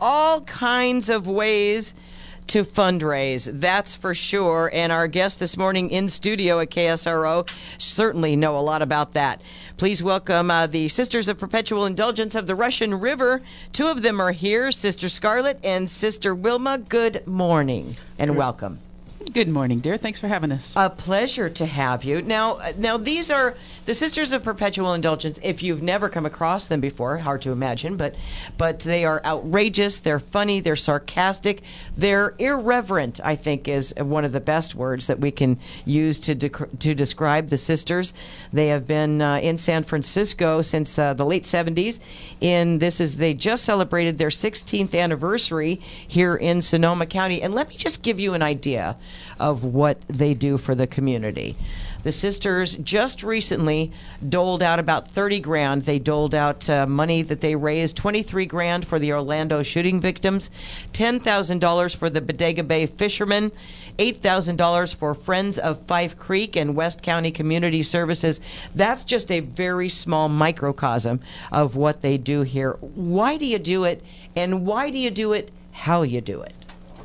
all kinds of ways to fundraise, that's for sure. And our guests this morning in studio at KSRO certainly know a lot about that. Please welcome the Sisters of Perpetual Indulgence of the Russian River. Two of them are here, Sister Scarlett and Sister Wilma. Good morning and welcome. Good morning, dear. Thanks for having us. A pleasure to have you. Now, these are the Sisters of Perpetual Indulgence. If you've never come across them before, hard to imagine, but they are outrageous, they're funny, they're sarcastic, they're irreverent, I think is one of the best words that we can use to describe the sisters. They have been in San Francisco since the late 70s. They just celebrated their 16th anniversary here in Sonoma County. And let me just give you an idea of what they do for the community. The sisters just recently doled out about 30 grand. They doled out money that they raised, 23 grand for the Orlando shooting victims, $10,000 for the Bodega Bay fishermen, $8,000 for Friends of Fife Creek and West County Community Services. That's just a very small microcosm of what they do here. Why do you do it, and why do you do it how you do it?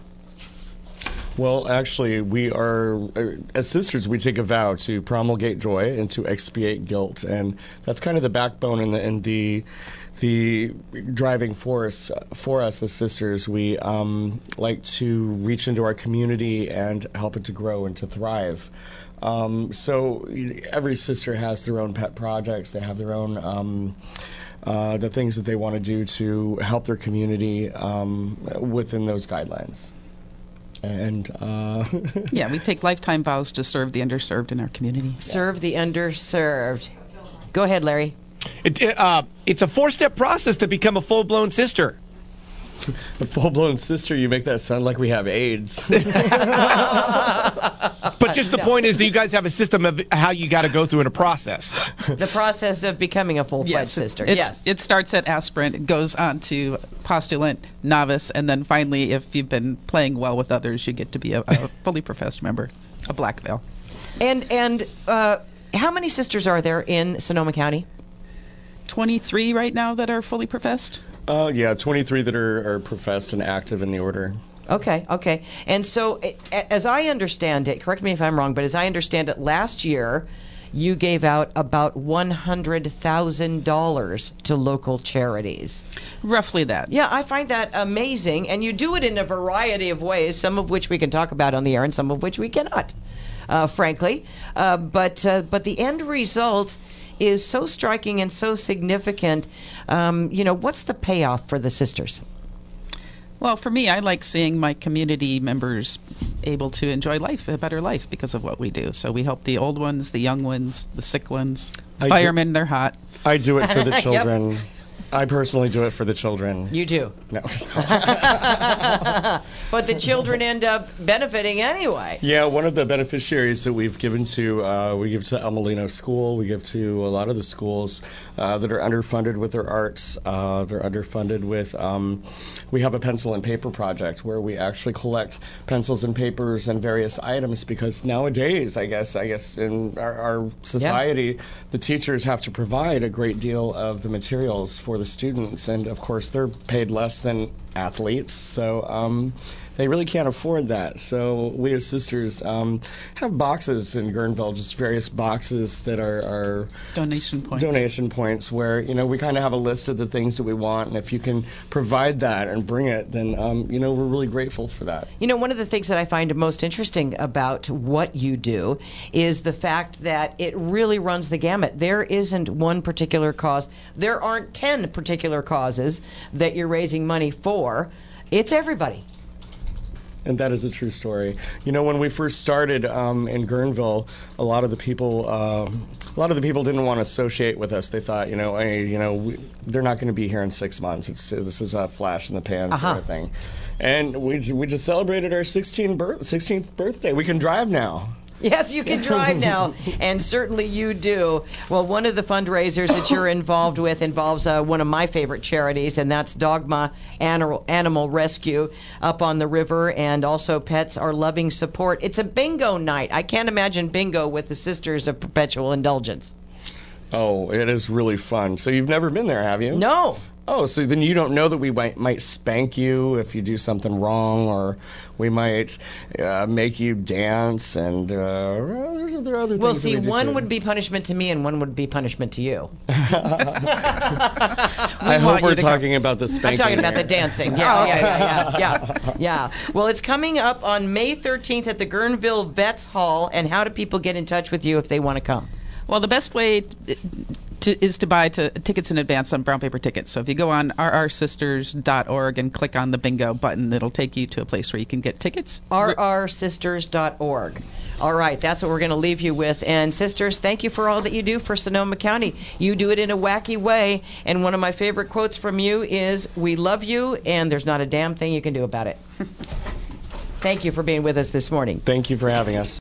Well, actually, we are, as sisters, we take a vow to promulgate joy and to expiate guilt. And that's kind of the backbone and the driving force for us as sisters. We like to reach into our community and help it to grow and to thrive. So every sister has their own pet projects. They have their own the things that they want to do to help their community within those guidelines. And yeah, we take lifetime vows to serve the underserved in our community. Serve the underserved. Go ahead, Larry. It's a 4-step process to become a full-blown sister. A full-blown sister, you make that sound like we have AIDS. But just the point is that you guys have a system of how you got to go through in a process. The process of becoming a full-fledged sister. Yes. It starts at aspirant, it goes on to postulant, novice, and then finally, if you've been playing well with others, you get to be a fully professed member, a black veil. And how many sisters are there in Sonoma County? 23 right now that are fully professed. Yeah, 23 that are professed and active in the order. Okay. And so, as I understand it, correct me if I'm wrong, but as I understand it, last year you gave out about $100,000 to local charities. Roughly that. Yeah, I find that amazing, and you do it in a variety of ways, some of which we can talk about on the air and some of which we cannot, frankly. But the end result is so striking and so significant. What's the payoff for the sisters? Well, for me, I like seeing my community members able to enjoy life, a better life, because of what we do. So we help the old ones, the young ones, the sick ones, firemen, they're hot. I do it for the children. Yep. I personally do it for the children. You do? No. But the children end up benefiting anyway. Yeah, one of the beneficiaries that we've given to, we give to El Molino School. We give to a lot of the schools that are underfunded with their arts. They're underfunded with, we have a pencil and paper project where we actually collect pencils and papers and various items, because nowadays, I guess in our society, the teachers have to provide a great deal of the materials for the students, and of course they're paid less than athletes, so they really can't afford that. So we as sisters have boxes in Guerneville, just various boxes that are donation points where we kind of have a list of the things that we want, and if you can provide that and bring it, then we're really grateful for that. One of the things that I find most interesting about what you do is the fact that it really runs the gamut. There isn't one particular cause. There aren't 10 particular causes that you're raising money for. It's everybody. And that is a true story. When we first started in Guerneville, a lot of the people didn't want to associate with us. They thought, they're not going to be here in 6 months. This is a flash in the pan sort of thing. And we just celebrated our 16th birthday. We can drive now. Yes, you can drive now, and certainly you do. Well, one of the fundraisers that you're involved with involves one of my favorite charities, and that's Dogma Animal Rescue up on the river, and also Pets Are Loving Support. It's a bingo night. I can't imagine bingo with the Sisters of Perpetual Indulgence. Oh, it is really fun. So you've never been there, have you? No. Oh, so then you don't know that we might spank you if you do something wrong, or we might make you dance, and there are other things. Well, see, that we do one too. would be punishment to me, and one would be punishment to you. I hope we're talking about the I'm spanking. talking about here. the dancing. Yeah. Well, it's coming up on May 13th at the Guerneville Vets Hall. And how do people get in touch with you if they want to come? Well, the best way is to buy tickets in advance on Brown Paper Tickets. So if you go on rrsisters.org and click on the bingo button, it'll take you to a place where you can get tickets. rrsisters.org. All right, that's what we're going to leave you with. And sisters, thank you for all that you do for Sonoma County. You do it in a wacky way. And one of my favorite quotes from you is, "We love you, and there's not a damn thing you can do about it." Thank you for being with us this morning. Thank you for having us.